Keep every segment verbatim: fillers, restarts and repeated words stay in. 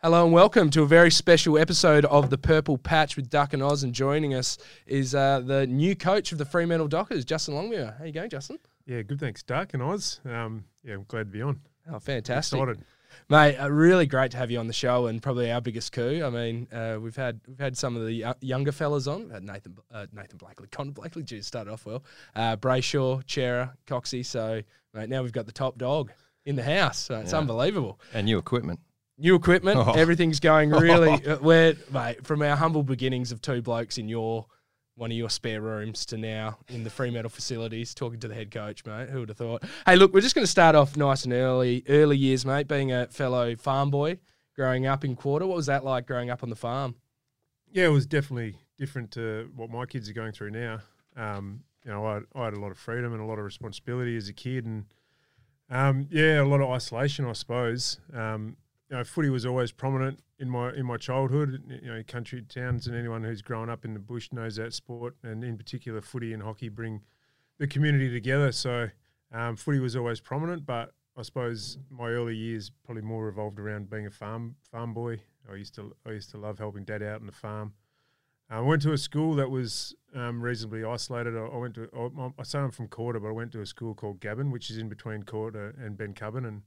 Hello and welcome to a very special episode of the Purple Patch with Duck and Oz, and joining us is uh, the new coach of the Fremantle Dockers, Justin Longmuir. How you going, Justin? Yeah, good, thanks, Duck and Oz. Um, yeah, I'm glad to be on. Oh, fantastic. Excited. Mate, uh, really great to have you on the show, and probably our biggest coup. I mean, uh, we've had we've had some of the uh, younger fellas on. We've had Nathan uh, Nathan Blakely, Connor Blakely, geez, started off well. Uh, Brayshaw, Chera, Coxie. So, mate, now we've got the top dog in the house. So it's Yeah. unbelievable. And new equipment. New equipment, Oh. everything's going really. uh, we're mate, from our humble beginnings of two blokes in your one of your spare rooms to now in the Fremantle facilities, talking to the head coach, mate. Who would have thought? Hey, look, we're just going to start off nice and early, early years, mate. Being a fellow farm boy, growing up in Quarter, what was that like growing up on the farm? Yeah, it was definitely different to what my kids are going through now. Um, you know, I, I had a lot of freedom and a lot of responsibility as a kid, and um, yeah, a lot of isolation, I suppose. Um, you know, footy was always prominent in my in my childhood. You know, country towns and anyone who's grown up in the bush knows that sport, and in particular, footy and hockey bring the community together. So, um, footy was always prominent, but I suppose my early years probably more revolved around being a farm farm boy. I used to I used to love helping Dad out on the farm. I went to a school that was um, reasonably isolated. I, I went to I, I say I'm from Quarter, but I went to a school called Gabon, which is in between Quarter and Ben Cubban. And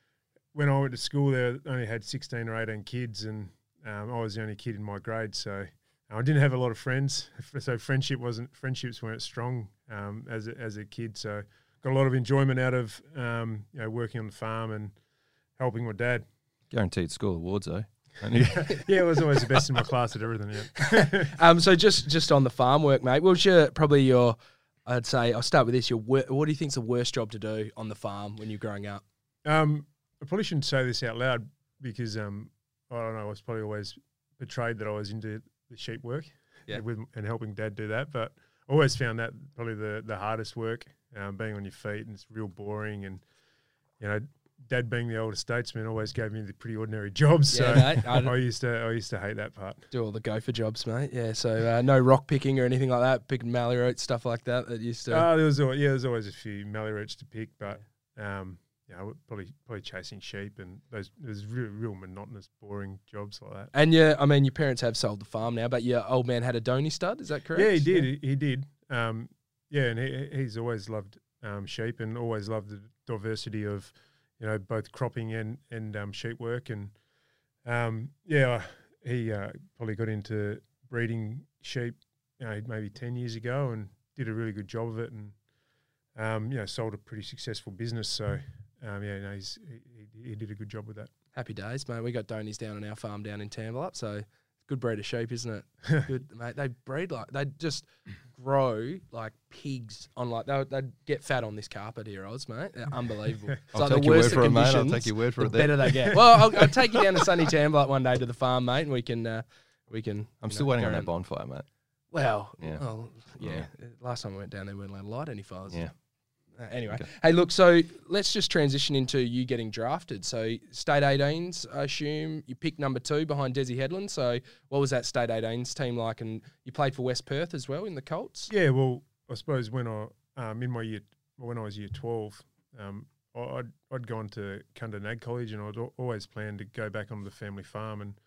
when I went to school there, I only had sixteen or eighteen kids, and um, I was the only kid in my grade. So I didn't have a lot of friends. So friendship wasn't friendships weren't strong um, as a, as a kid. So got a lot of enjoyment out of um, you know working on the farm and helping my dad. Guaranteed school awards, though. Yeah, I was always the best in my class at everything. Yeah. um, so just just on the farm work, mate. What was your probably your? I'd say I'll start with this. Your wor- what do you think's the worst job to do on the farm when you're growing up? Um, I probably shouldn't say this out loud because um, I don't know. I was probably always portrayed that I was into the sheep work, Yeah. with and helping Dad do that. But I always found that probably the the hardest work, um, being on your feet, and it's real boring. And you know, Dad being the older statesman always gave me the pretty ordinary jobs. Yeah, so mate, I- I used to I used to hate that part. Do all the gopher jobs, mate. Yeah, so uh, no rock picking or anything like that. Picking mallee roots, stuff like that. That used to. Oh, there was al- yeah, there's always a few mallee roots to pick, but um, you know, probably probably chasing sheep and those those real, real monotonous, boring jobs like that. And yeah, I mean, your parents have sold the farm now, but your old man had a Donny stud. Is that correct? Yeah, he did. He, he did. Um, yeah, and he, he's always loved um, sheep and always loved the diversity of, you know, both cropping and and um, sheep work. And um, yeah, he uh, probably got into breeding sheep, you know, maybe ten years ago, and did a really good job of it, and um, you know, sold a pretty successful business. So um, yeah, no, he's, he, he did a good job with that. Happy days, mate. We got Donnies down on our farm down in Tambalup, so good breed of sheep, isn't it? Good, mate. They breed like they just grow like pigs on like they they'd get fat on this carpet here, Oz, mate. They're unbelievable. It's I'll like take the your worse word the for it, mate. I'll conditions, take your word for the it there. better they get. Well, I'll, I'll take you down to sunny Tambalup one day to the farm, mate, and we can uh, we can. I'm you still know, waiting go on that around- bonfire, mate. Well, Yeah. well, yeah. Last time I went down, they weren't allowed to light any fires. Yeah. Uh, anyway, Okay. hey, look, so let's just transition into you getting drafted. So, State eighteens, I assume you picked number two behind Desi Headland. So, what was that State eighteens team like? And you played for West Perth as well in the Colts? Yeah, well, I suppose when I um, in my year when I was year twelve, um, I- I'd I'd gone to Cundon Ag College, and I'd al- always planned to go back onto the family farm. And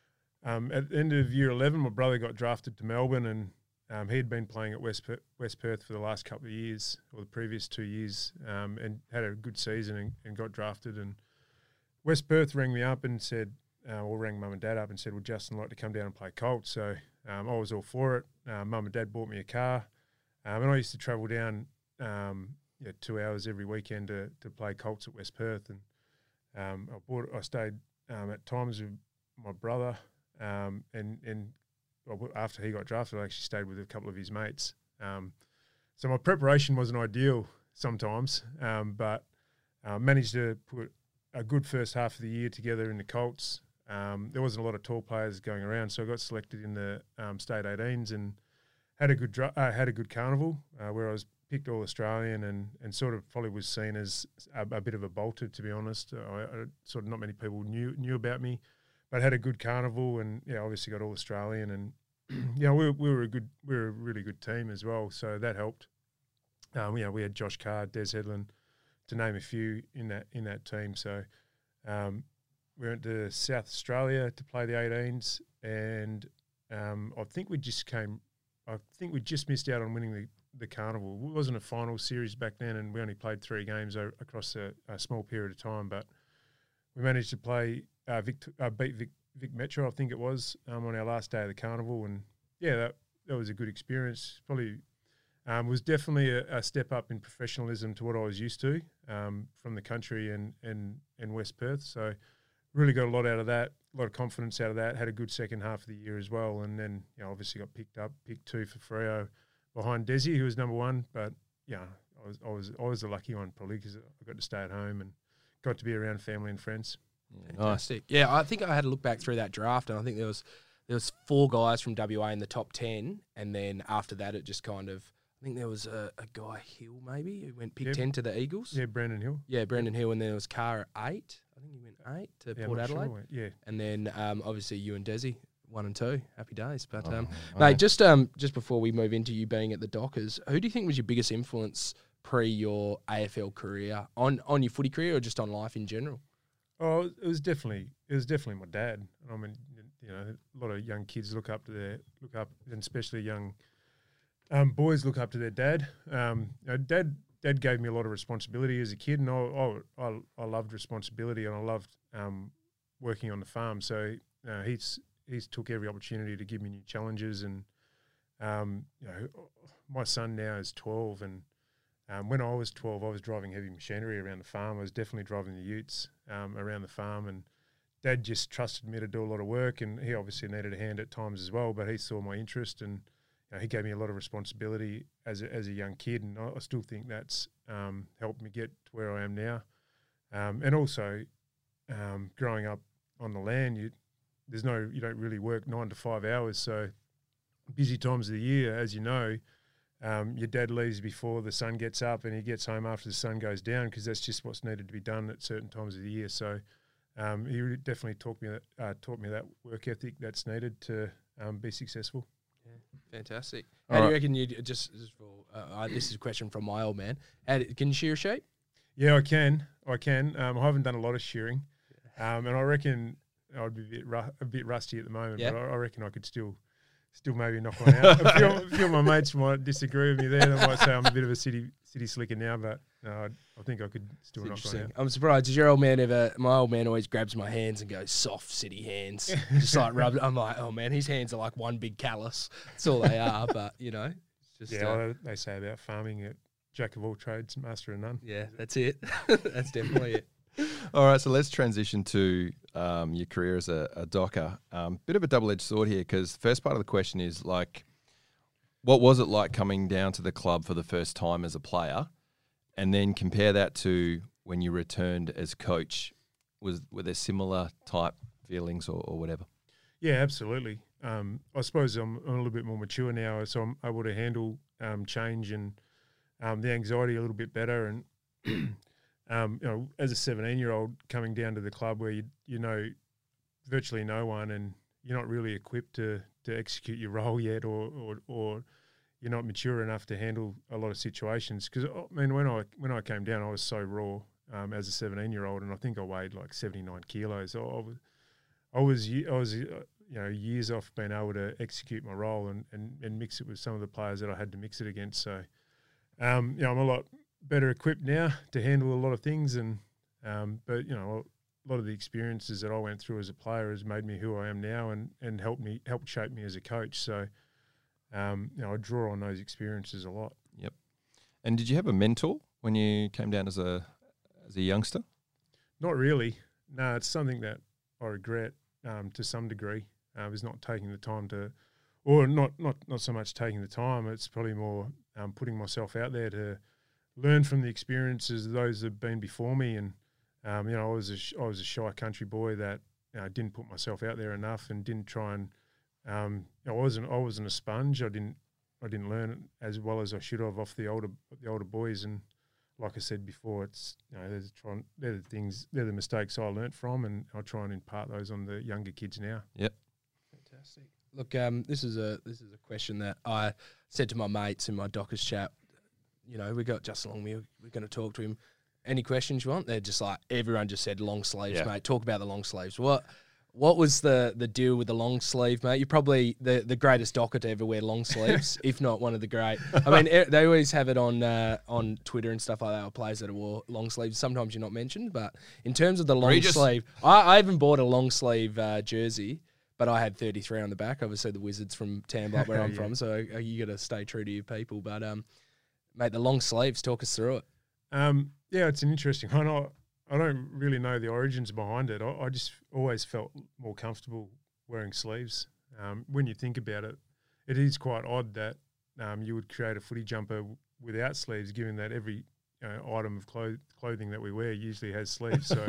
um, at the end of year eleven, my brother got drafted to Melbourne, and um, he had been playing at West Per- West Perth for the last couple of years, or the previous two years, um, and had a good season and, and got drafted. And West Perth rang me up and said, uh, or rang mum and dad up and said, would Justin like to come down and play Colts? So um, I was all for it. Uh, mum and dad bought me a car, um, and I used to travel down um, yeah, two hours every weekend to, to play Colts at West Perth. And um, I bought, I stayed um, at times with my brother, um, and and well, after he got drafted, I actually stayed with a couple of his mates. Um, so my preparation wasn't ideal sometimes, um, but uh, managed to put a good first half of the year together in the Colts. Um, there wasn't a lot of tall players going around, so I got selected in the um, State eighteens and had a good dra- uh, had a good carnival uh, where I was picked All Australian and, and sort of probably was seen as a, a bit of a bolter, to be honest. I, I, sort of not many people knew knew about me, but had a good carnival and yeah, obviously got All Australian and you know we, we were a good we were a really good team as well, so that helped. Um, you know we had Josh Carr, Des Headland, to name a few in that in that team. So um, we went to South Australia to play the eighteens, and um, I think we just came. I think we just missed out on winning the, the carnival. It wasn't a final series back then, and we only played three games o- across a, a small period of time. But we managed to play uh, Vic, uh, beat Vic, Vic Metro, I think it was, um, on our last day of the carnival, and yeah, that that was a good experience. Probably um, was definitely a, a step up in professionalism to what I was used to um, from the country and and and West Perth. So really got a lot out of that, a lot of confidence out of that. Had a good second half of the year as well, and then you know obviously got picked up, picked two for Freo behind Desi, who was number one. But yeah, I was I was I was the lucky one probably because I got to stay at home and got to be around family and friends. Yeah, Fantastic. Yeah, I think I had a look back through that draft, and I think there was there was four guys from W A in the top ten, and then after that, it just kind of. I think there was a, a guy Hill maybe who went pick Yeah. ten to the Eagles. Yeah, Brandon Hill. Yeah, Brendan Hill, and then there was Carr at eight. I think he went eight to Yeah, I'm Port not sure. Adelaide, Yeah, and then um, obviously you and Desi one and two. Happy days, but um, Oh, mate, okay. just um, just before we move into you being at the Dockers, who do you think was your biggest influence pre your A F L career on on your footy career or just on life in general? oh, it was definitely it was definitely my dad. I mean, you know, a lot of young kids look up to their look up, and especially young um, boys look up to their dad. Um, you know, dad dad gave me a lot of responsibility as a kid, and I I, I, I loved responsibility, and I loved um, working on the farm. So uh, he's he's took every opportunity to give me new challenges, and um, you know, my son now is twelve, and um, when I was twelve, I was driving heavy machinery around the farm. I was definitely driving the utes um, around the farm, and Dad just trusted me to do a lot of work, and he obviously needed a hand at times as well, but he saw my interest, and you know, he gave me a lot of responsibility as a, as a young kid, and I, I still think that's um, helped me get to where I am now. Um, and also, um, growing up on the land, you there's no you don't really work nine to five hours, so busy times of the year, as you know, um, your dad leaves before the sun gets up, and he gets home after the sun goes down because that's just what's needed to be done at certain times of the year. So. Um, he really definitely taught me that uh, taught me that work ethic that's needed to um, be successful. Fantastic. All How do you right. reckon you just, just for, uh, uh, this is a question from my old man. How do, can you shear a sheep? Yeah, I can. I can. Um, I haven't done a lot of shearing, um, and I reckon I'd be a bit, ru- a bit rusty at the moment. Yeah. But I, I reckon I could still, still maybe knock one out. a, few, a few of my mates might disagree with me there. They might say I'm a bit of a city city slicker now, but no, I, I think I could still It's knock one interesting. out. I'm surprised. Does your old man ever? My old man always grabs my hands and goes soft city hands, just like rub. I'm like, oh man, his hands are like one big callus. That's all they are. But you know, it's just Yeah, uh, well, they say about farming, it, jack of all trades, master of none. yeah, that's it. That's definitely it. All right, so let's transition to um, your career as a, a docker. Um, bit of a double-edged sword here because the first part of the question is like, what was it like coming down to the club for the first time as a player, and then compare that to when you returned as coach. Was were there similar type feelings or, or whatever? Yeah, absolutely. Um, I suppose I'm, I'm a little bit more mature now, so I'm able to handle um, change and um, the anxiety a little bit better. And um, you know, as a seventeen-year-old coming down to the club where you you know virtually no one, and you're not really equipped to to execute your role yet, or or, or you're not mature enough to handle a lot of situations. Because I mean, when I when I came down, I was so raw um, as a seventeen-year-old, and I think I weighed like seventy-nine kilos. So I was I was ye- I was uh, you know years off being able to execute my role and, and, and mix it with some of the players that I had to mix it against. So um, you know, I'm a lot better equipped now to handle a lot of things, and um, but you know, a lot of the experiences that I went through as a player has made me who I am now, and, and helped me helped shape me as a coach. So um, you know, I draw on those experiences a lot. Yep. And did you have a mentor when you came down as a as a youngster? Not really. No, it's something that I regret um, to some degree. Uh, is not taking the time to, or not not not so much taking the time. It's probably more um, putting myself out there to learn from the experiences of those that have been before me. And um, you know, I was a sh- I was a shy country boy that you know, didn't put myself out there enough and didn't try and. Um, you know, I wasn't I wasn't a sponge. I didn't I didn't learn as well as I should have off the older the older boys. And like I said before, it's you know they're the, try, they're the things they're the mistakes I learnt from, and I try and impart those on the younger kids now. Fantastic. Look, um, this is a this is a question that I said to my mates in my Dockers chat. You know, we got Justin Longmuir. We're going to talk to him. any questions you want? They're just like, everyone just said long sleeves, Yeah. mate. Talk about the long sleeves. What what was the, the deal with the long sleeve, mate? You're probably the, the greatest docker to ever wear long sleeves, if not one of the great. I mean, e- they always have it on uh, on Twitter and stuff like that, or players that wore long sleeves. Sometimes you're not mentioned, but in terms of the long Regis. sleeve, I, I even bought a long sleeve uh, jersey, but I had thirty-three on the back. Obviously, the Wizards from Tambler, where I'm Yeah. from, so uh, you got to stay true to your people. But, um, mate, the long sleeves, talk us through it. Um, yeah, it's an interesting one. I, I don't really know the origins behind it. I, I just always felt more comfortable wearing sleeves. Um, when you think about it, it is quite odd that um, you would create a footy jumper w- without sleeves, given that every you know, item of clo- clothing that we wear usually has sleeves. So,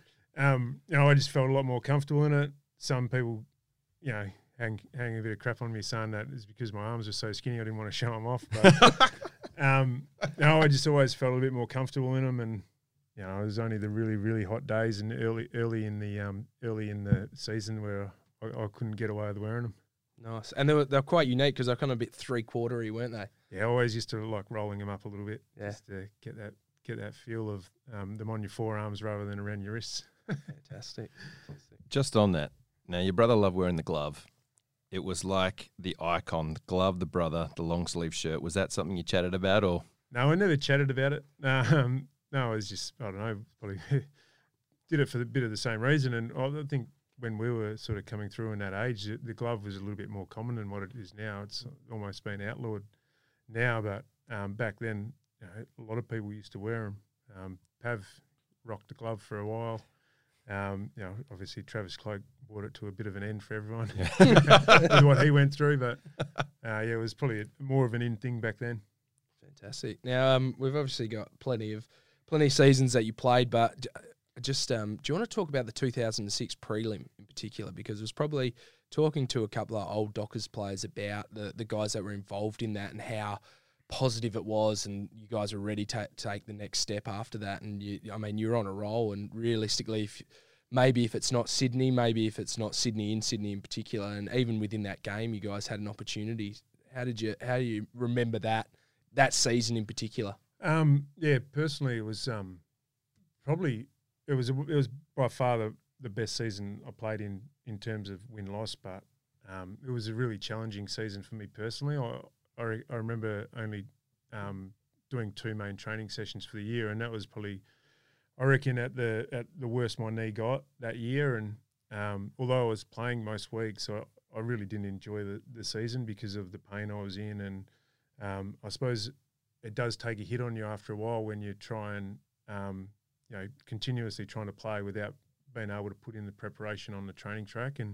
um, you know, I just felt a lot more comfortable in it. Some people, you know, hang, hang a bit of crap on me saying that is because my arms are so skinny I didn't want to show them off. But um, no, I just always felt a bit more comfortable in them, and you know, it was only the really, really hot days and early, early in the um, early in the season where I, I couldn't get away with wearing them. Nice. And they were, they were quite unique because they're kind of a bit three-quartery, weren't they? Yeah, I always used to like rolling them up a little bit, Yeah. just to get that get that feel of um, them on your forearms rather than around your wrists. Fantastic. Just on that, now your brother loved wearing the glove. It was like the icon, the glove, the brother, the long sleeve shirt. Was that something you chatted about, or? No, I never chatted about it. Um, no, it was just I don't know, probably did it for a bit of the same reason. And I think when we were sort of coming through in that age, the, the glove was a little bit more common than what it is now. It's almost been outlawed now, but um, back then, you know, a lot of people used to wear them. Um, Pav rocked the glove for a while. Um, you know, obviously Travis Cloak brought it to a bit of an end for everyone with what he went through, but uh, yeah, it was probably a, more of an in thing back then. Fantastic. Now, um, we've obviously got plenty of plenty of seasons that you played, but just um, do you want to talk about the two thousand six prelim in particular? Because it was probably talking to a couple of old Dockers players about the, the guys that were involved in that and how positive it was, and you guys were ready to take the next step after that. And you, I mean, you're on a roll, and realistically, if, maybe if it's not Sydney, maybe if it's not Sydney in Sydney in particular, and even within that game, you guys had an opportunity. How did you? How do you remember that that season in particular? Um, yeah, personally, it was um, probably it was a, it was by far the, the best season I played in in terms of win loss, but um, it was a really challenging season for me personally. I I, re- I remember only um, doing two main training sessions for the year, and that was probably I reckon at the at the worst my knee got that year. And um, although I was playing most weeks, I, I really didn't enjoy the, the season because of the pain I was in, and um, I suppose it does take a hit on you after a while when you try and um, you know continuously trying to play without being able to put in the preparation on the training track. And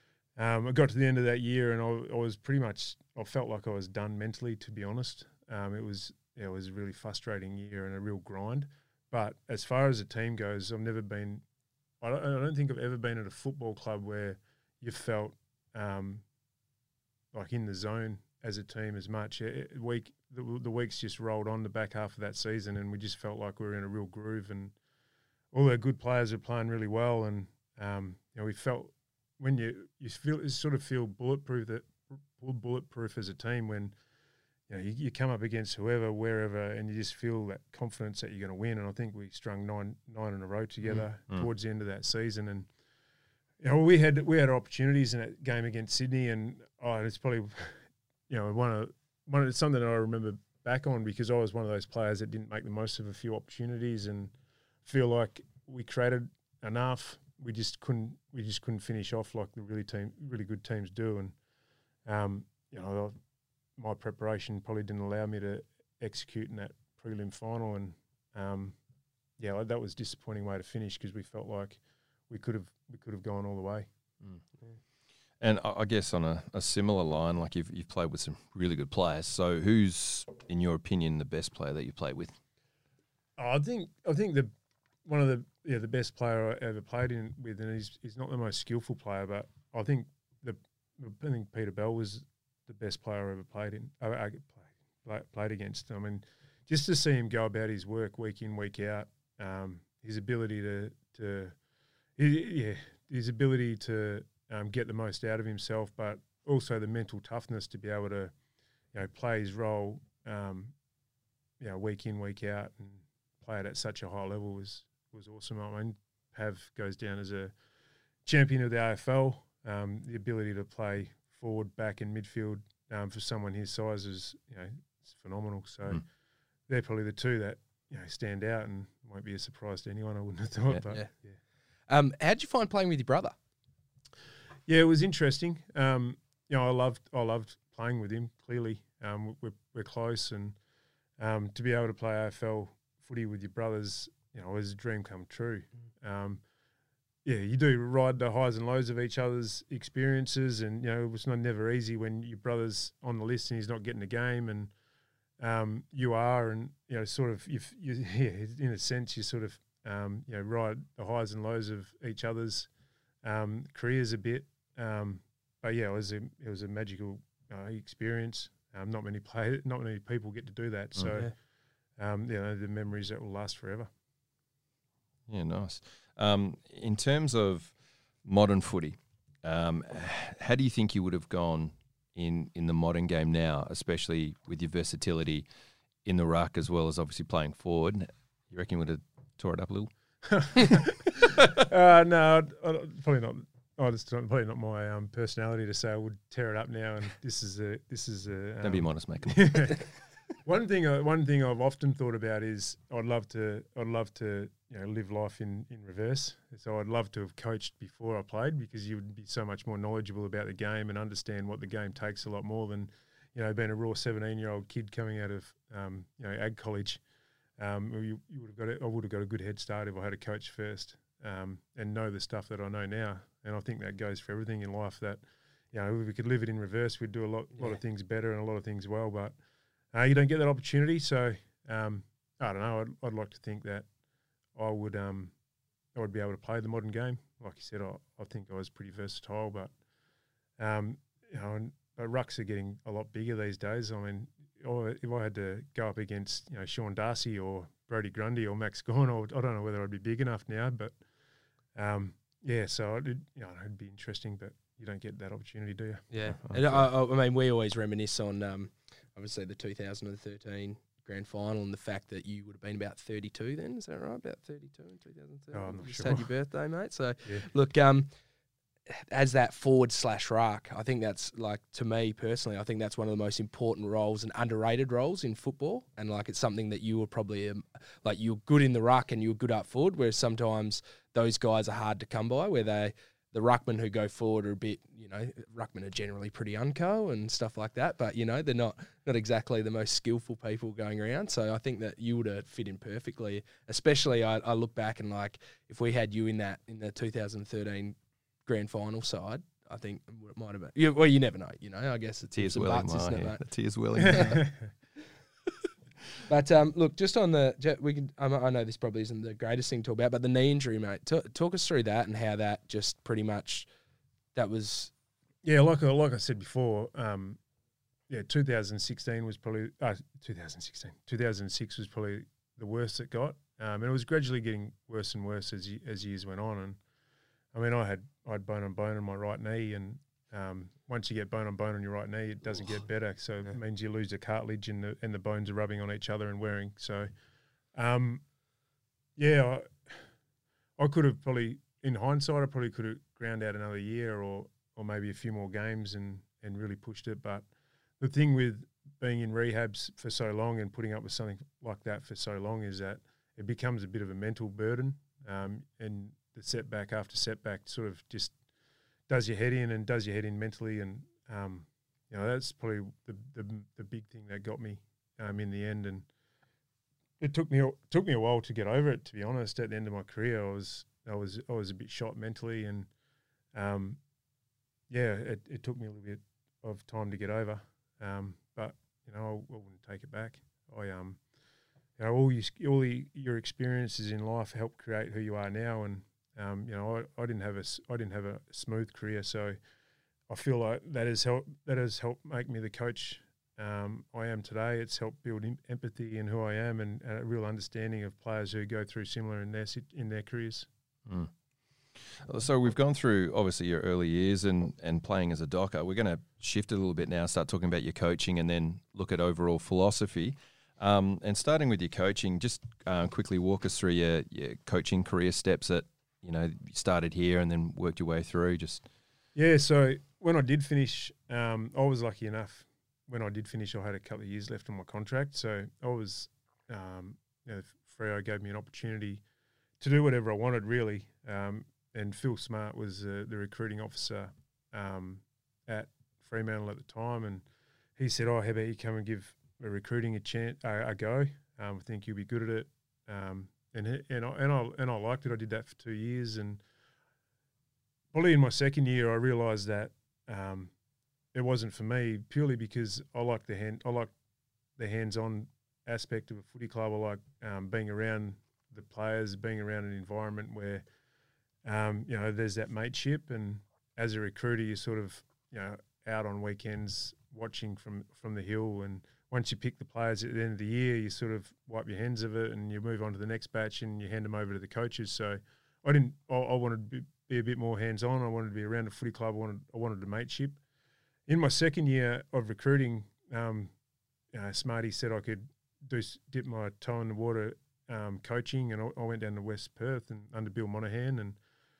um, I got to the end of that year, and I, I was pretty much I felt like I was done mentally, to be honest. Um, it was yeah, it was a really frustrating year and a real grind. But as far as the team goes, I've never been. I don't, I don't think I've ever been at a football club where you felt um, like in the zone as a team as much. It, week the, the weeks just rolled on the back half of that season, and we just felt like we were in a real groove, and all our good players were playing really well. And um, you know, we felt when you you feel you sort of feel bulletproof that bulletproof as a team when you know you, you come up against whoever, wherever, and you just feel that confidence that you're going to win. And I think we strung nine nine in a row together Mm. towards the end of that season. And you know, we had we had opportunities in that game against Sydney, and oh, it's probably you know one of one of something that I remember back on because I was one of those players that didn't make the most of a few opportunities and feel like we created enough. We just couldn't we just couldn't finish off like the really team really good teams do. And um, you know, my preparation probably didn't allow me to execute in that prelim final, and um, yeah, that was a disappointing way to finish because we felt like we could have we could have gone all the way. Mm. And I I guess on a, a similar line, like you've you've played with some really good players. So who's, in your opinion, the best player that you played with? I think I think the one of the yeah the best player I ever played in with, and he's he's not the most skillful player, but I think the I think Peter Bell was the best player I ever played in. I, I played played against. I mean, just to see him go about his work week in week out, um, his ability to to he, yeah his ability to um, get the most out of himself, but also the mental toughness to be able to you know play his role, um, you know week in week out and play it at such a high level was was awesome. I mean, Pav goes down as a champion of the A F L. Um, the ability to play forward, back, and midfield um, for someone his size is, you know, it's phenomenal. So mm. they're probably the two that, you know, stand out and won't be a surprise to anyone. I wouldn't have thought. Yeah. But yeah. yeah. Um, how'd you find playing with your brother? Yeah, it was interesting. Um, you know, I loved I loved playing with him. Clearly, um, we're we're close, and um, to be able to play A F L footy with your brothers, you know, was a dream come true. Mm. Um, yeah, you do ride the highs and lows of each other's experiences, and you know, it's not never easy when your brother's on the list and he's not getting a game, and um, you are, and you know, sort of, you, you yeah, in a sense, you sort of, um, you know, ride the highs and lows of each other's um, careers a bit. Um, but yeah, it was a it was a magical uh, experience. Um, not many play, not many people get to do that. So, okay. um, you know, the memories that will last forever. Yeah, nice. Um, in terms of modern footy, um, how do you think you would have gone in, in the modern game now, especially with your versatility in the ruck as well as obviously playing forward? You reckon you would have tore it up a little? uh, no, I'd, I'd probably not. Oh, it's probably not my um, personality to say I would tear it up now. And this is a this is a. Um, Don't be modest, mate. one thing, uh, one thing I've often thought about is I'd love to, I'd love to, you know, live life in, in reverse. So I'd love to have coached before I played, because you would be so much more knowledgeable about the game and understand what the game takes a lot more than, you know, being a raw seventeen year old kid coming out of, um, you know, ag college. Um, you, you would have got it. I would have got a good head start if I had a coach first, um, and know the stuff that I know now. And I think that goes for everything in life. That, you know, if we could live it in reverse, we'd do a lot, yeah. lot of things better and a lot of things well. But uh, you don't get that opportunity. So um, I don't know. I'd, I'd like to think that I would, um, I would be able to play the modern game. Like you said, I, I think I was pretty versatile. But um, you know, and, uh, rucks are getting a lot bigger these days. I mean, if I had to go up against, you know, Sean Darcy or Brodie Grundy or Max Gawn, I don't know whether I'd be big enough now. But um, yeah, so it, you know, it'd be interesting, but you don't get that opportunity, do you? Yeah, and I, I mean, we always reminisce on um, obviously the two thousand thirteen grand final and the fact that you would have been about thirty-two then. Is that right? About thirty-two in two thousand thirteen. Oh, I'm not Just sure. had your birthday, mate. So yeah. look, um, as that forward slash ruck, I think that's, like, to me personally, I think that's one of the most important roles and underrated roles in football. And like, it's something that you were probably um, like, you're good in the ruck and you're good up forward, whereas sometimes those guys are hard to come by, where they, the ruckmen who go forward are a bit, you know, ruckmen are generally pretty unco and stuff like that, but, you know, they're not not exactly the most skillful people going around. So I think that you would have fit in perfectly, especially I, I look back and, like, if we had you in that, in the two thousand thirteen grand final side, I think it might have been. Yeah, well, you never know, you know. I guess it's tears some welling, butts, isn't it, yeah. mate? The tears welling. But um, look, just on the, we can. I know this probably isn't the greatest thing to talk about, but the knee injury, mate. T- talk us through that and how that just pretty much, that was. Yeah, like I, like I said before, um, yeah, two thousand sixteen was probably uh, two thousand sixteen. two thousand six was probably the worst it got, um, and it was gradually getting worse and worse as as years went on. And I mean, I had I had bone on bone on my right knee, and um, once you get bone on bone on your right knee, it doesn't get better. So yeah. It means you lose the cartilage, and the and the bones are rubbing on each other and wearing. So, um, yeah, I, I could have probably, in hindsight, I probably could have ground out another year or or maybe a few more games and and really pushed it. But the thing with being in rehabs for so long and putting up with something like that for so long is that it becomes a bit of a mental burden, um, and the setback after setback sort of just does your head in and does your head in mentally. And, um, you know, that's probably the, the the big thing that got me um, in the end. And it took me a, took me a while to get over it, to be honest. At the end of my career, I was I was I was a bit shot mentally, and um, yeah, it, it took me a little bit of time to get over. Um, but you know, I, I wouldn't take it back. I um, you know, all you all the, your experiences in life help create who you are now. And Um, you know, I, I didn't have a I didn't have a smooth career, so I feel like that has helped that has helped make me the coach um, I am today. It's helped build em- empathy in who I am, and, and a real understanding of players who go through similar in their in their careers. Mm. So we've gone through obviously your early years and, and playing as a docker. We're going to shift a little bit now, start talking about your coaching, and then look at overall philosophy. Um, and starting with your coaching, just uh, quickly walk us through your, your coaching career steps that, you know, you started here and then worked your way through. Just Yeah, so when I did finish, um, I was lucky enough. When I did finish, I had a couple of years left on my contract. So I was, um, you know, Freo gave me an opportunity to do whatever I wanted, really. Um, and Phil Smart was uh, the recruiting officer um, at Fremantle at the time. And he said, oh, how about you come and give a recruiting a chance, uh, a go? Um, I think you'll be good at it. Um, and he, and I, and I and I liked it. I did that for two years, and probably in my second year, I realised that um, it wasn't for me purely because I like the hand, I like the hands-on aspect of a footy club. I like um, being around the players, being around an environment where um, you know there's that mateship, and as a recruiter, you're sort of you know out on weekends watching from from the hill, and once you pick the players at the end of the year, you sort of wipe your hands of it and you move on to the next batch and you hand them over to the coaches. So I didn't. I, I wanted to be, be a bit more hands-on. I wanted to be around the footy club. I wanted. I wanted a mateship. In my second year of recruiting, um, uh, Smarty said I could do dip my toe in the water um, coaching, and I, I went down to West Perth and under Bill Monahan, and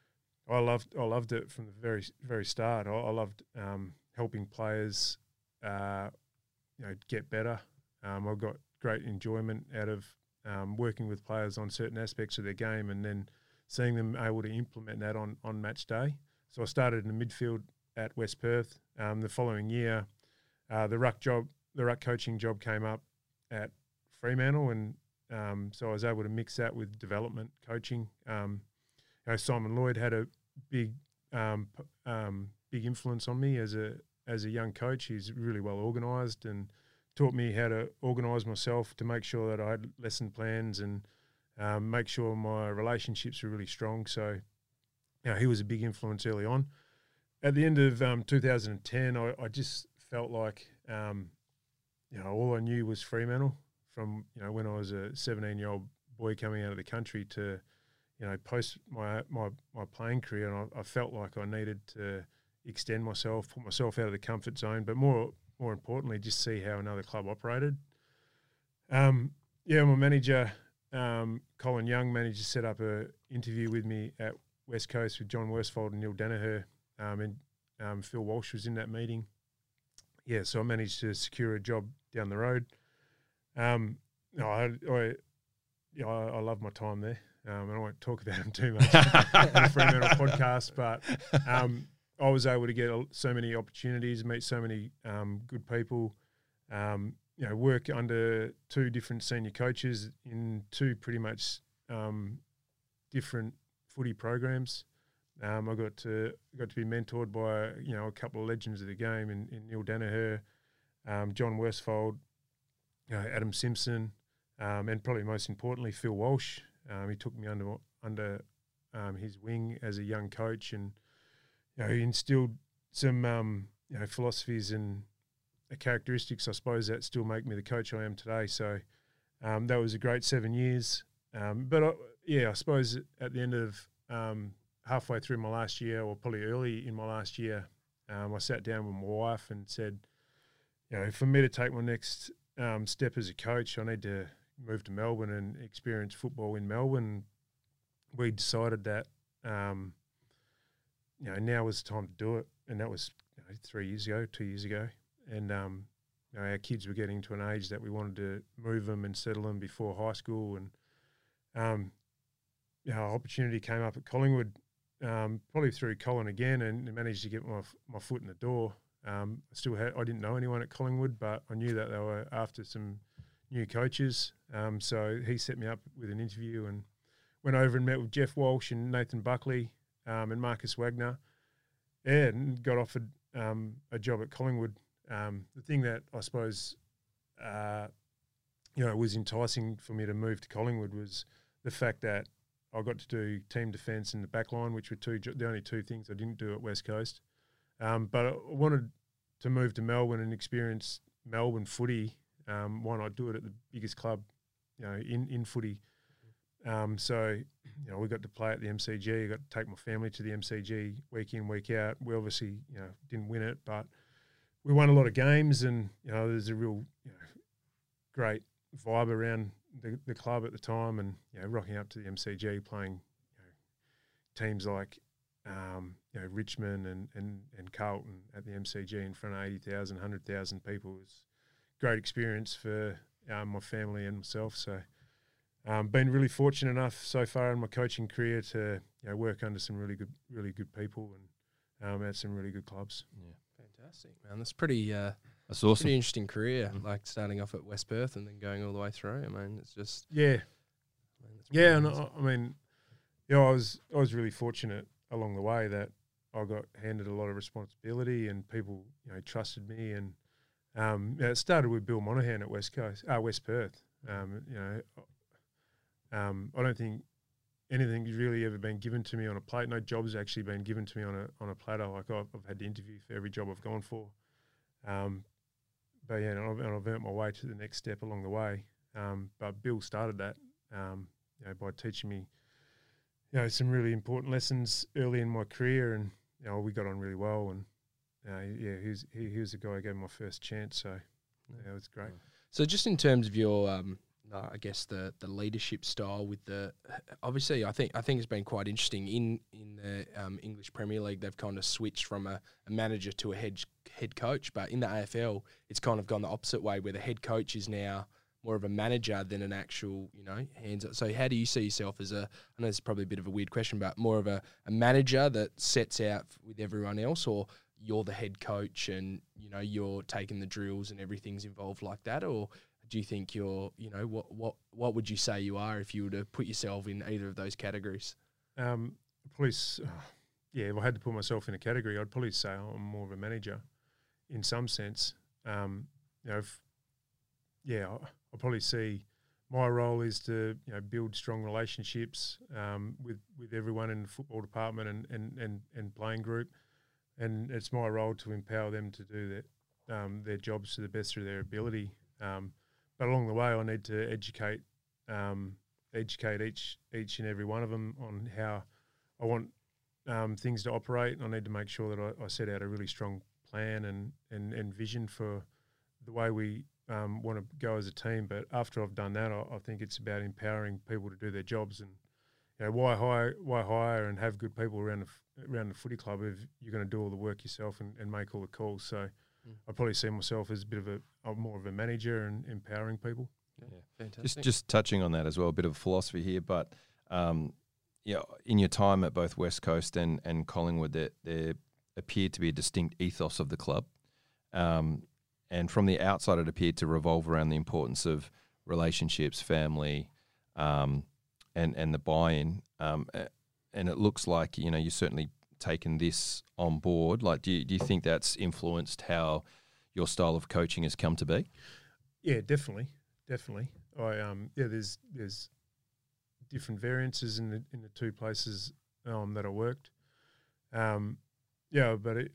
I loved. I loved it from the very very start. I, I loved um, helping players. Uh, You know, get better. Um, I got great enjoyment out of um, working with players on certain aspects of their game, and then seeing them able to implement that on, on match day. So I started in the midfield at West Perth. Um, the following year, uh, the ruck job, the ruck coaching job came up at Fremantle, and um, so I was able to mix that with development coaching. Um, you know, Simon Lloyd had a big, um, p- um, big influence on me as a as a young coach. He's really well organised and taught me how to organise myself to make sure that I had lesson plans and um, make sure my relationships were really strong. So, you know, he was a big influence early on. At the end of um, two thousand ten, I, I just felt like, um, you know, all I knew was Fremantle from, you know, when I was a seventeen-year-old boy coming out of the country to, you know, post my my, my playing career. And I, I felt like I needed to extend myself, put myself out of the comfort zone, but more more importantly, just see how another club operated. Um, yeah, my manager, um, Colin Young, managed to set up a interview with me at West Coast with John Worsfold and Neil Danaher, um, and um, Phil Walsh was in that meeting. Yeah, so I managed to secure a job down the road. Um, no, I, I, you know, I, I love my time there, um, and I won't talk about them too much on the Fremantle podcast, but um, I was able to get so many opportunities, meet so many um, good people, um, you know, work under two different senior coaches in two pretty much um, different footy programs. Um, I got to got to be mentored by you know a couple of legends of the game in, in Neil Danaher, um, John Worsfold, you know, Adam Simpson, um, and probably most importantly Phil Walsh. Um, he took me under under um, his wing as a young coach, and you know, he instilled some um, you know philosophies and characteristics, I suppose, that still make me the coach I am today. So um, that was a great seven years. Um, but I, yeah, I suppose at the end of um, halfway through my last year, or probably early in my last year, um, I sat down with my wife and said, you know, for me to take my next um, step as a coach, I need to move to Melbourne and experience football in Melbourne. We decided that, um, you know, now was the time to do it. And that was you know, three years ago, two years ago. And, um, you know, our kids were getting to an age that we wanted to move them and settle them before high school. And, um, you know, opportunity came up at Collingwood, um, probably through Colin again, and managed to get my my foot in the door. Um, I still had, I didn't know anyone at Collingwood, but I knew that they were after some new coaches. Um, so he set me up with an interview and went over and met with Jeff Walsh and Nathan Buckley um, and Marcus Wagner. Yeah, and got offered um, a job at Collingwood. Um, the thing that I suppose, uh, you know, was enticing for me to move to Collingwood was the fact that I got to do team defence and the back line, which were two the only two things I didn't do at West Coast. Um, but I wanted to move to Melbourne and experience Melbourne footy. Um, why not do it at the biggest club, you know, in, in footy? Um, so, you know, we got to play at the M C G. I got to take my family to the M C G week in, week out. We obviously, you know, didn't win it, but we won a lot of games, and you know, there's a real, you know, great vibe around the, the club at the time, and you know, rocking up to the M C G, playing you know, teams like um, you know Richmond and, and, and Carlton at the M C G in front of eighty thousand, one hundred thousand people was a great experience for um, my family and myself. So, um, been really fortunate enough so far in my coaching career to you know work under some really good, really good people and um, at some really good clubs. Yeah, fantastic, man. That's pretty. Uh, that's awesome. Pretty interesting career, Mm. like starting off at West Perth and then going all the way through. I mean, it's just Yeah, I mean, it's yeah, and amazing. I, I mean, you know, I was I was really fortunate along the way that I got handed a lot of responsibility and people, you know, trusted me. And um, you know, it started with Bill Monahan at West Coast, uh, West Perth. Um, you know, um, I don't think anything's really ever been given to me on a plate. No job's actually been given to me on a on a platter. Like I've, I've had to interview for every job I've gone for. Um, but yeah, and I've, and I've earned my way to the next step along the way. Um, but Bill started that, um, you know, by teaching me, you know, some really important lessons early in my career, and you know, we got on really well. And uh, yeah, he was he, he was the guy who gave me my first chance. So yeah, it was great. So just in terms of your, um, uh, I guess the the leadership style with the, obviously I think I think it's been quite interesting in in the um, English Premier League. They've kind of switched from a, a manager to a head head coach, but in the A F L, it's kind of gone the opposite way, where the head coach is now more of a manager than an actual, you know, hands. So how do you see yourself as a? I know it's probably a bit of a weird question, but more of a, a manager that sets out with everyone else, or you're the head coach and you know you're taking the drills and everything's involved like that, or do you think you're, you know, what what what would you say you are if you were to put yourself in either of those categories? Um, police, uh, yeah, if I had to put myself in a category, I'd probably say I'm more of a manager in some sense. Um, you know, if, yeah, I, I probably see my role is to, you know, build strong relationships um, with, with everyone in the football department and, and, and, and playing group. And it's my role to empower them to do that, um, their jobs to the best of their ability. Um, but along the way, I need to educate um, educate each each and every one of them on how I want um, things to operate. I need to make sure that I, I set out a really strong plan and, and, and vision for the way we um, want to go as a team. But after I've done that, I, I think it's about empowering people to do their jobs. And you know, why hire why hire and have good people around the around the footy club if you're going to do all the work yourself and, and make all the calls. So mm. I probably see myself as a bit of a, a more of a manager and empowering people. Yeah, fantastic. Just just touching on that as well, a bit of philosophy here, but um, you know, in your time at both West Coast and, and Collingwood, there, there appeared to be a distinct ethos of the club. Um, and from the outside, it appeared to revolve around the importance of relationships, family, um, and, and the buy-in. Um, and it looks like, you know, you've certainly taken this on board. Like, do you, do you think that's influenced how your style of coaching has come to be? Yeah, definitely. Definitely. I um yeah, there's there's different variances in the in the two places um that I worked. Um yeah, but it,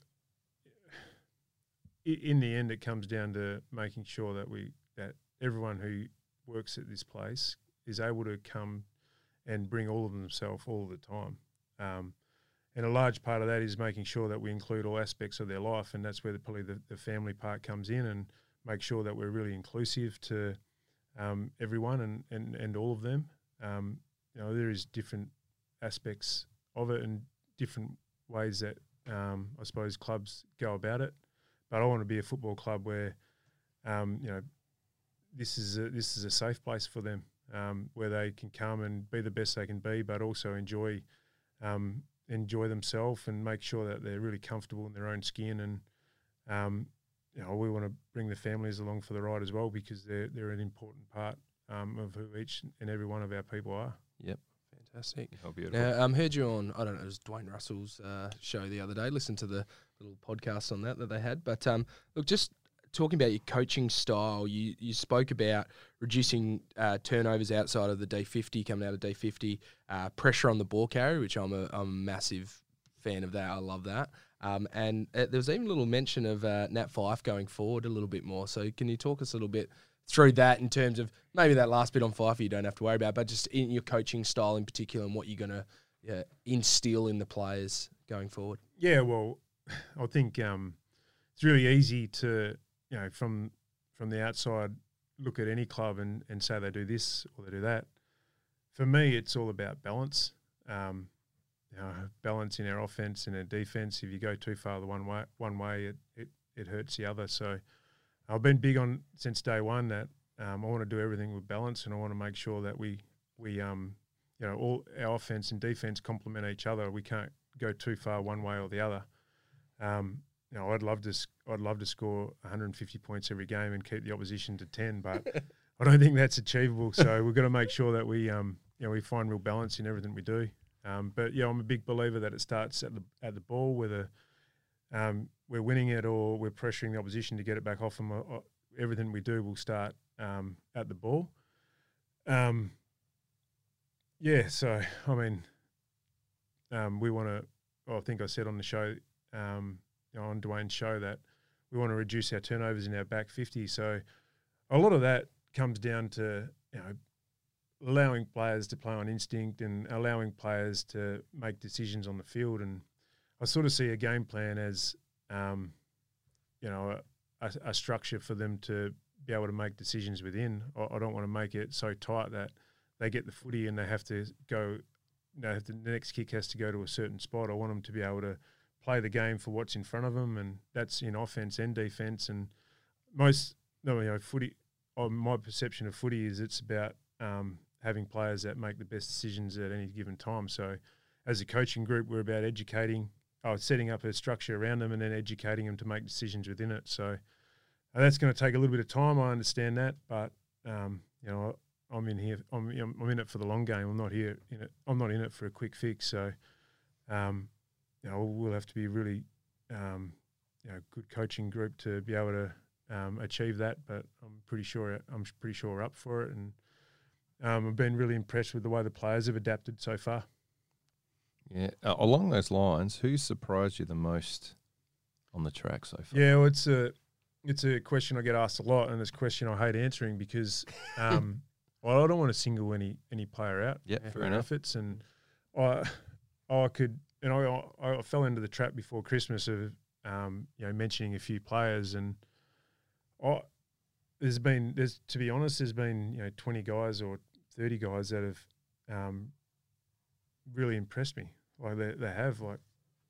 in the end it comes down to making sure that we that everyone who works at this place is able to come and bring all of themselves all the time. Um and a large part of that is making sure that we include all aspects of their life, and that's where the, probably the, the family part comes in, and make sure that we're really inclusive to Um, everyone and, and, and all of them. Um, you know, there is different aspects of it and different ways that um, I suppose clubs go about it. But I want to be a football club where, um, you know, this is a, this is a safe place for them, um, where they can come and be the best they can be, but also enjoy um, enjoy themselves and make sure that they're really comfortable in their own skin. And um, you know, we want to bring the families along for the ride as well, because they're they're an important part um, of who each and every one of our people are. Yep. Fantastic. Oh, beautiful. Now, I um, heard you on, I don't know, it was Dwayne Russell's uh, show the other day. Listened to the little podcast on that that they had. But um, look, just talking about your coaching style, you, you spoke about reducing uh, turnovers outside of the D fifty, coming out of D fifty, uh, pressure on the ball carrier, which I'm a, I'm a massive fan of that. I love that. Um, and uh, there was even a little mention of uh, Nat Fyfe going forward a little bit more. So can you talk us a little bit through that in terms of maybe that last bit on Fyfe you don't have to worry about, but just in your coaching style in particular and what you're going to yeah, instill in the players going forward? Yeah, well, I think um, it's really easy to, you know, from from the outside look at any club and, and say they do this or they do that. For me, it's all about balance. Um, you know, balance in our offense and our defense. If you go too far the one way, one way, it, it, it hurts the other. So I've been big on since day one that um, I want to do everything with balance, and I want to make sure that we we um you know all our offense and defense complement each other. We can't go too far one way or the other. Um, you know, I'd love to I'd love to score one hundred fifty points every game and keep the opposition to ten, but I don't think that's achievable. So we've got to make sure that we um you know we find real balance in everything we do. Um, but yeah, I'm a big believer that it starts at the at the ball, whether um, we're winning it or we're pressuring the opposition to get it back off them. Uh, everything we do will start um, at the ball. Um, yeah, so I mean, um, we want to. Well, I think I said on the show, um, you know, on Dwayne's show, that we want to reduce our turnovers in our back fifty. So a lot of that comes down to you know. allowing players to play on instinct and allowing players to make decisions on the field. And I sort of see a game plan as, um, you know, a, a structure for them to be able to make decisions within. I, I don't want to make it so tight that they get the footy and they have to go, you know, the next kick has to go to a certain spot. I want them to be able to play the game for what's in front of them, and that's in offense and defense. And most, no, you know, footy, oh, my perception of footy is it's about um, having players that make the best decisions at any given time. So as a coaching group, we're about educating, oh, setting up a structure around them and then educating them to make decisions within it. So uh, that's going to take a little bit of time. I understand that, but um, you know, I'm in here. I'm, I'm in it for the long game. I'm not here in it. I'm not in it for a quick fix. So, um, you know, we'll have to be really, um, you know, good coaching group to be able to um, achieve that. But I'm pretty sure I'm pretty sure we're up for it, and um, I've been really impressed with the way the players have adapted so far. Yeah, uh, along those lines, who surprised you the most on the track so far? Yeah, well, it's a it's a question I get asked a lot, and it's a question I hate answering because. Um, Well, I don't want to single any any player out. Yeah, for fair enough. efforts, and I I could, and I I fell into the trap before Christmas of um, you know mentioning a few players, and I there's been there's to be honest there's been you know twenty guys or thirty guys that have um, really impressed me. Like they they have like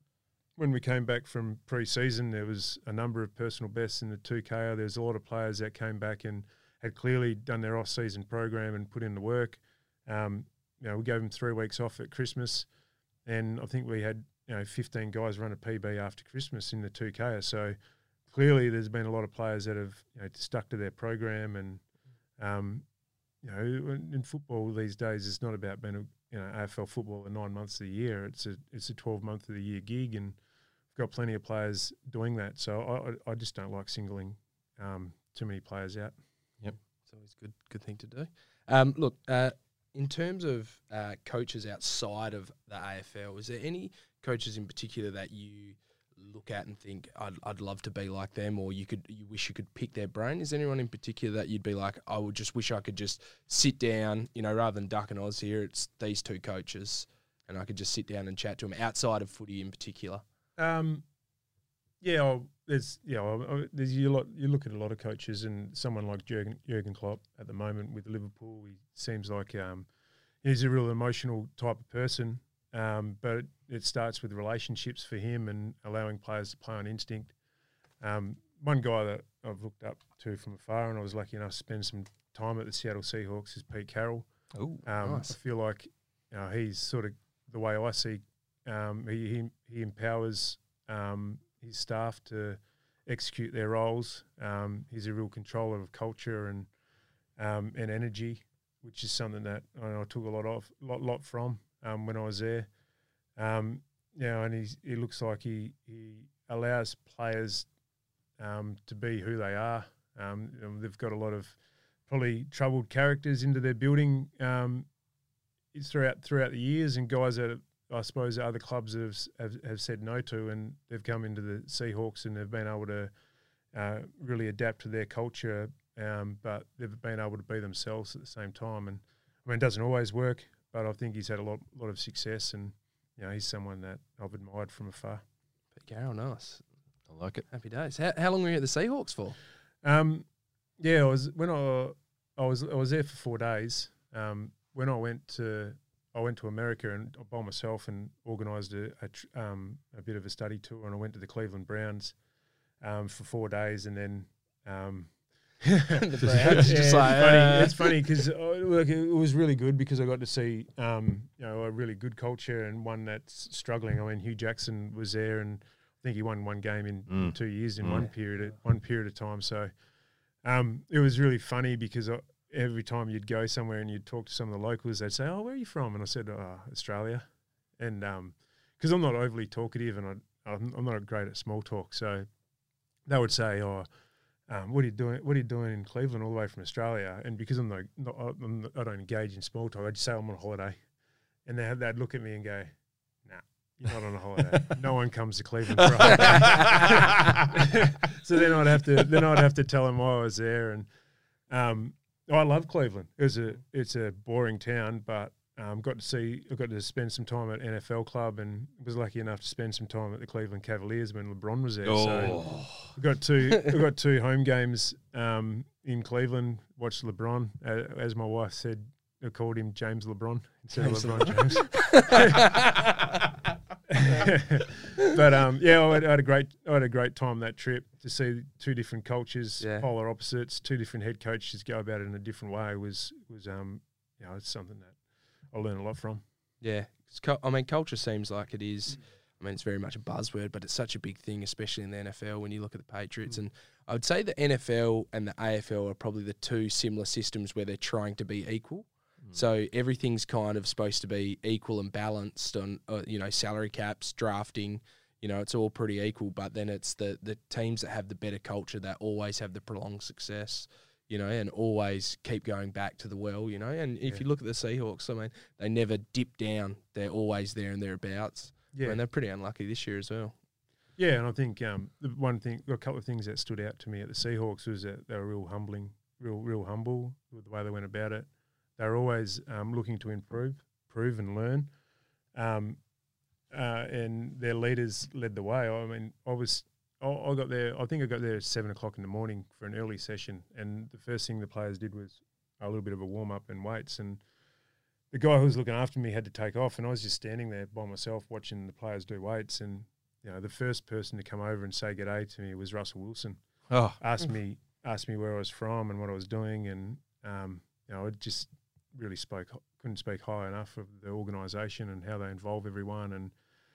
when we came back from pre-season, there was a number of personal bests in the two K. There's a lot of players that came back and had clearly done their off-season program and put in the work. Um, you know, we gave them three weeks off at Christmas, and I think we had you know fifteen guys run a P B after Christmas in the two K. So clearly, there's been a lot of players that have you know stuck to their program, and um, you know, in football these days, it's not about being a you know A F L football in nine months of the year. It's a it's a twelve month of the year gig, and we've got plenty of players doing that. So I I just don't like singling um, too many players out. Yep, it's always a good good thing to do. Um, look, uh, in terms of uh, coaches outside of the A F L, is there any coaches in particular that you look at and think I'd I'd love to be like them, or you could you wish you could pick their brain? Is there anyone in particular that you'd be like, I would just wish I could just sit down, you know, rather than Duck and Oz here, it's these two coaches, and I could just sit down and chat to them outside of footy in particular? Um, yeah, I'll, there's yeah, I'll, there's you lot. You look at a lot of coaches, and someone like Jurgen, Jurgen Klopp at the moment with Liverpool, he seems like um, he's a real emotional type of person. Um, but it, it starts with relationships for him and allowing players to play on instinct. Um, one guy that I've looked up to from afar, and I was lucky enough to spend some time at the Seattle Seahawks, is Pete Carroll. Oh, um, nice. I feel like you know, he's sort of the way I see. Um, he, he he empowers. Um, his staff to execute their roles. Um, he's a real controller of culture and um, and energy, which is something that I, know I took a lot of lot lot from um, when I was there. Um, you know, and he's, he looks like he he allows players um, to be who they are. Um, you know, they've got a lot of probably troubled characters into their building um, throughout throughout the years, and guys that I suppose other clubs have, have have said no to, and they've come into the Seahawks and they've been able to uh, really adapt to their culture, um, but they've been able to be themselves at the same time. And I mean, it doesn't always work, but I think he's had a lot lot of success, and you know, he's someone that I've admired from afar. Pete Carroll, nice. I like it. Happy days. How, how long were you at the Seahawks for? Um, yeah, I was when I I was I was there for four days. Um, when I went to I went to America and by myself and organised a a, tr- um, a bit of a study tour, and I went to the Cleveland Browns um, for four days, and then. Um, The Browns, yeah, just like, it's funny. uh, It's funny because like, it was really good because I got to see um, you know a really good culture and one that's struggling. I mean, Hugh Jackson was there, and I think he won one game in, in Mm. two years in Mm. one period at one period of time. So um, it was really funny because I, every time you'd go somewhere and you'd talk to some of the locals, they'd say, "Oh, where are you from?" And I said, "Oh, Australia," and because I'm not overly talkative and I, I'm, I'm not great at small talk, so they would say, "Oh." Um, what are you doing? What are you doing in Cleveland, all the way from Australia? And because I'm not, not, I'm not I don't engage in small talk, I just say I'm on a holiday, and they have they'd look at me and go, "Nah, you're not on a holiday. No one comes to Cleveland for a holiday." So then I'd have to then I'd have to tell them why I was there, and um, I love Cleveland. It was a it's a boring town, but um, got to see I got to spend some time at N F L club, and was lucky enough to spend some time at the Cleveland Cavaliers when LeBron was there. Oh. So we got two we got two home games um, in Cleveland. Watched LeBron, uh, as my wife said, I called him James LeBron instead James of LeBron James. But um, yeah, I had, I had a great I had a great time that trip to see two different cultures, Yeah. polar opposites, two different head coaches go about it in a different way. Was was um, you know, it's something that I learned a lot from. Yeah, 'cause cul- I mean, culture seems like it is. I mean, it's very much a buzzword, but it's such a big thing, especially in the N F L when you look at the Patriots. And I would say the N F L and the A F L are probably the two similar systems where they're trying to be equal. So everything's kind of supposed to be equal and balanced on, uh, you know, salary caps, drafting. You know, it's all pretty equal. But then it's the the teams that have the better culture that always have the prolonged success. You know, and always keep going back to the well, you know. And if Yeah. you look at the Seahawks, I mean, they never dip down. They're always there and thereabouts. Yeah, And they're pretty unlucky this year as well. yeah, and I think um, the one thing, a couple of things that stood out to me at the Seahawks was that they were real humbling, real real humble with the way they went about it. They were always um, looking to improve, prove, and learn. Um, uh, and their leaders led the way. I mean, I was. I I got there. I think I got there at seven o'clock in the morning for an early session, and the first thing the players did was a little bit of a warm up and weights. And the guy who was looking after me had to take off, and I was just standing there by myself watching the players do weights. And you know, the first person to come over and say good day to me was Russell Wilson. Oh, Asked me, asked me where I was from and what I was doing, and um, you know, I just really spoke, couldn't speak high enough of the organisation and how they involve everyone and.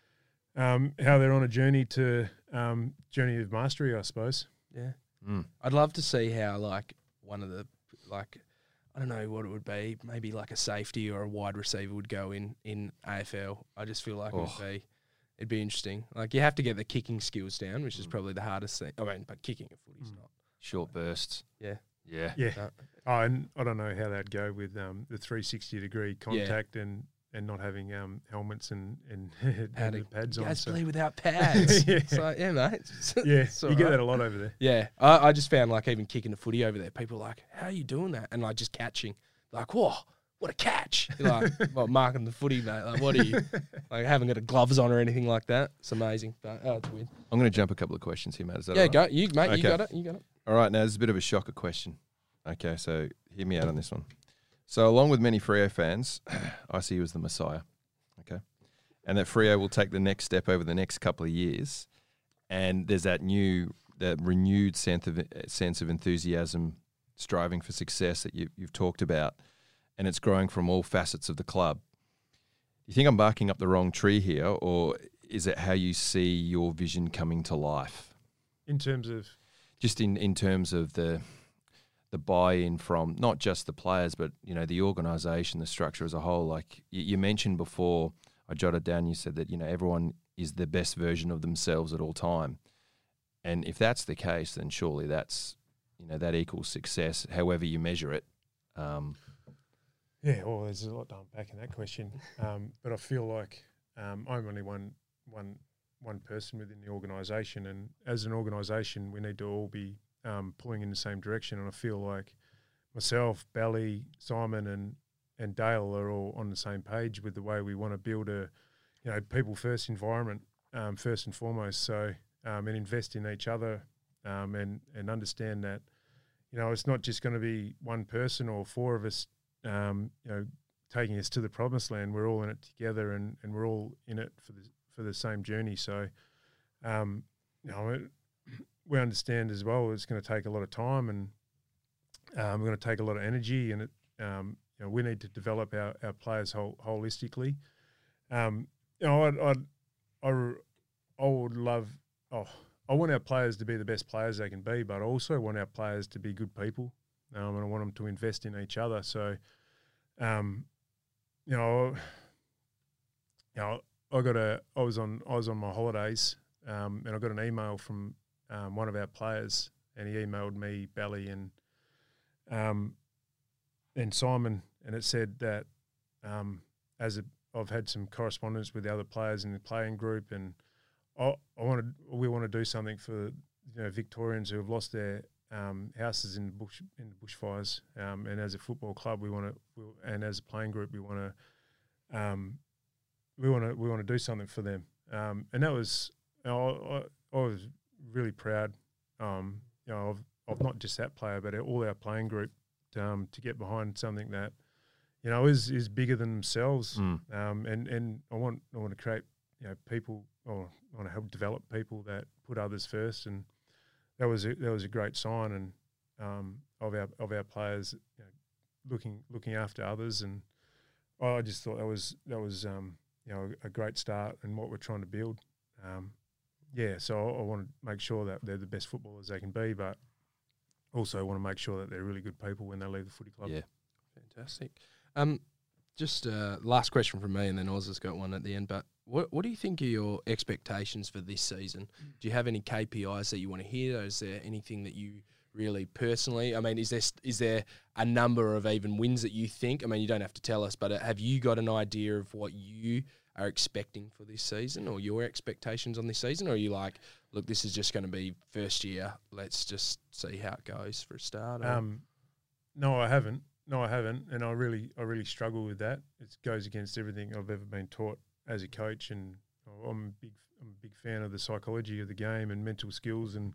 Um, how they're on a journey to um, journey of mastery, I suppose. Yeah. mm. I'd love to see how, like, one of the, like, I don't know what it would be, maybe like a safety or a wide receiver would go in, in A F L. I just feel like it Oh. would be, it'd be interesting. Like, you have to get the kicking skills down, which is probably the hardest thing. I mean, but kicking a footy's Mm. not. Short bursts. Yeah. Yeah. Yeah. No. Oh, and I don't know how that'd go with um, the three sixty degree contact and, and not having um, helmets and, and, and Padding. the pads You on. guys So. play without pads. Yeah. It's like, yeah, mate. Yeah, It's you all get right. that a lot over there. Yeah, I, I just found like even kicking the footy over there, people are like, how are you doing that? And like just catching, like, whoa, what a catch! You're like, well, marking the footy, mate. Like, what are you? Like, haven't got a gloves on or anything like that. It's amazing, but oh, it's weird. I'm going to jump a couple of questions here, Matt. Is that Yeah, all right? go, you mate, you Okay. got it, you got it. All right, now this is a bit of a shocker question. Okay, so hear me out on this one. So along with many Freo fans, I see you as the Messiah. Okay. And that Freo will take the next step over the next couple of years. And there's that new, that renewed sense of, sense of enthusiasm, striving for success that you, you've talked about. And it's growing from all facets of the club. Do you think I'm barking up the wrong tree here, or is it how you see your vision coming to life? In terms of, Just in, in terms of the the buy-in from not just the players, but you know the organisation, the structure as a whole. Like you, you mentioned before, I jotted down. You said that you know everyone is the best version of themselves at all time, and if that's the case, then surely that's you know that equals success, however you measure it. Um, yeah, well, there's a lot to unpack in that question. Um, but I feel like um, I'm only one, one, one person within the organisation, and as an organisation, we need to all be um, pulling in the same direction. And I feel like myself, Bally, Simon, and and Dale are all on the same page with the way we want to build a, you know, people first environment um, first and foremost. So um, and invest in each other um, and and understand that, you know, it's not just going to be one person or four of us, um, you know, taking us to the promised land. We're all in it together, and, and we're all in it for the for the same journey. So, um, you know, it, we understand as well it's going to take a lot of time, and um, we're going to take a lot of energy, and it, um, you know, we need to develop our, our players whole, holistically. Um, you know, I'd, I'd, I I would love. Oh, I want our players to be the best players they can be, but I also want our players to be good people, um, and I want them to invest in each other. So, um, you know, you know, I got a. I was on. I was on my holidays, um, and I got an email from um, one of our players, and he emailed me, Bally, and um, and Simon, and it said that um, as a, I've had some correspondence with the other players in the playing group, and I, I want to. We want to do something for, you know, Victorians who have lost their um, houses in the bush in the bushfires, um, and as a football club, we want to, and as a playing group, we want to. Um, We want to we want to do something for them, um, and that was, you know, I, I was really proud, um, you know, of, of not just that player, but all our playing group, um, to get behind something that, you know, is is bigger than themselves, Mm. um, and and I want I want to create, you know, people, or I want to help develop people that put others first, and that was a, that was a great sign, and um, of our of our players, you know, looking looking after others, and I just thought that was that was. Um, you know, a great start in what we're trying to build. Um, yeah, so I, I want to make sure that they're the best footballers they can be, but also want to make sure that they're really good people when they leave the footy club. Yeah. Fantastic. Um, just uh, last question from me, and then Oz has got one at the end. But what what do you think are your expectations for this season? Do you have any K P Is that you want to hear? Or is there anything that you really personally? I mean, is there is there a number of even wins that you think? I mean, you don't have to tell us, but have you got an idea of what you are expecting for this season, or your expectations on this season? Or are you like, look, this is just going to be first year, let's just see how it goes for a start? Um, no, I haven't. No, I haven't, and I really, I really struggle with that. It goes against everything I've ever been taught as a coach, and I'm a big, I'm a big fan of the psychology of the game and mental skills, and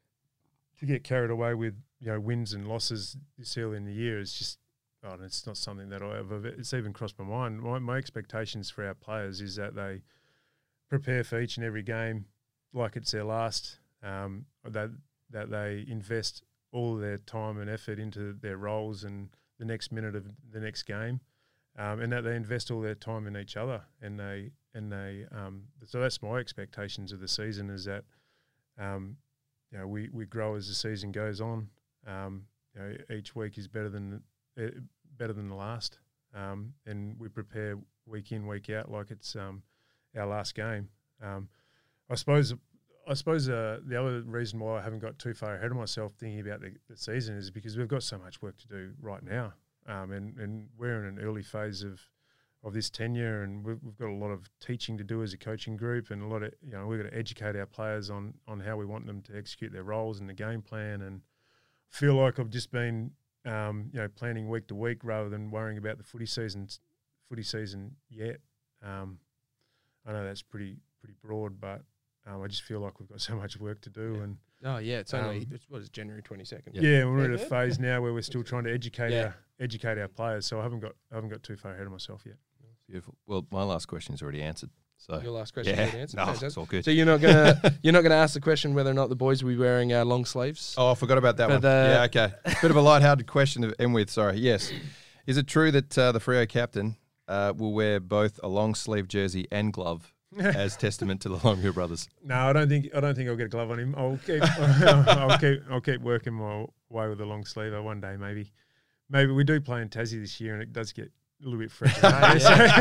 to get carried away with, you know, wins and losses this early in the year is just, oh, it's not something that I ever, it's even crossed my mind. My, my expectations for our players is that they prepare for each and every game like it's their last, um, that that they invest all of their time and effort into their roles and the next minute of the next game, um, and that they invest all their time in each other. And they, and they, um, so that's my expectations of the season, is that, um, you know, we, we grow as the season goes on. Um, you know, each week is better than uh, better than the last, um, and we prepare week in, week out like it's um, our last game. Um, I suppose I suppose uh, the other reason why I haven't got too far ahead of myself thinking about the, the season is because we've got so much work to do right now, um, and and we're in an early phase of of this tenure, and we've, we've got a lot of teaching to do as a coaching group, and a lot of, you know, we've got to educate our players on on how we want them to execute their roles in the game plan, and feel like I've just been, um, you know, planning week to week rather than worrying about the footy season, footy season yet. Um, I know that's pretty pretty broad, but um, I just feel like we've got so much work to do, Yeah. and Oh yeah, it's only um, it's, what is it, January twenty second? yeah, yeah, we're at a phase now where we're still trying to educate Yeah. our educate our players. So I haven't got I haven't got too far ahead of myself yet. Beautiful. Well, my last question is already answered. So Your last question yeah, is answered. no, Fantastic. it's all good. So you're not gonna you're not gonna ask the question whether or not the boys will be wearing uh, long sleeves? Oh, I forgot about that For one. the- Yeah, okay. Bit of a light-hearted question to end with. Sorry. Yes. Is it true that uh, the Freo captain uh, will wear both a long sleeve jersey and glove as testament to the Longhill brothers? No, I don't think I don't think I'll get a glove on him. I'll keep I'll keep I'll keep working my way with a long sleeve. One day maybe, maybe we do play in Tassie this year, and it does get a little bit fresh. Down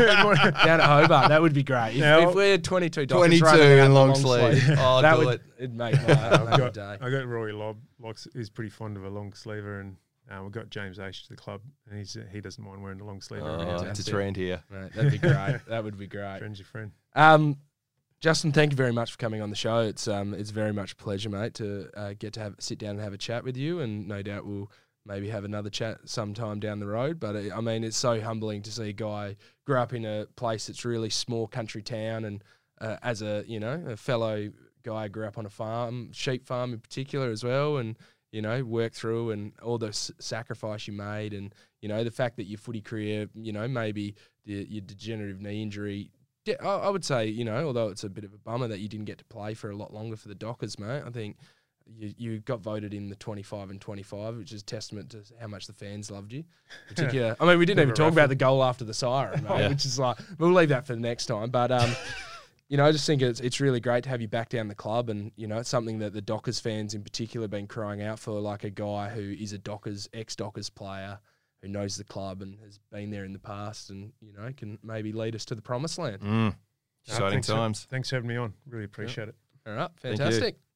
at Hobart, that would be great. If, Now- if we're twenty-two, dockers twenty-two running around and the long sleeve. Oh, that do would it. it'd make my I've another got day. I got Rory Lobb, likes is pretty fond of a long sleever, and uh, we've got James Aish to the club, and he's uh, he doesn't mind wearing the long sleeve. Oh, around. it's a Fantastic. trend here. Right, that'd be great. That would be great. Friend's your friend. Um, Justin, thank you very much for coming on the show. It's um, it's very much a pleasure, mate, to uh, get to have sit down and have a chat with you, and no doubt we'll maybe have another chat sometime down the road. But it, I mean, it's so humbling to see a guy grow up in a place that's really small country town, and uh, as a you know a fellow guy, grew up on a farm, sheep farm in particular as well, and you know, worked through and all the s- sacrifice you made, and you know the fact that your footy career, you know, maybe the, your degenerative knee injury. Yeah, I, I would say, you know, although it's a bit of a bummer that you didn't get to play for a lot longer for the Dockers, mate. I think you you got voted in the twenty-five and twenty-five, which is testament to how much the fans loved you. Particular, I mean, we didn't even talk about the goal after the siren, mate, Yeah. which is like we'll leave that for the next time. But um, you know, I just think it's it's really great to have you back down the club, and you know, it's something that the Dockers fans in particular have been crying out for, like a guy who is a Dockers ex-Dockers player who knows the club and has been there in the past, and you know, can maybe lead us to the promised land. Mm. Uh, Exciting thanks for- times. Thanks for having me on. Really appreciate it. All right, Thank you. fantastic.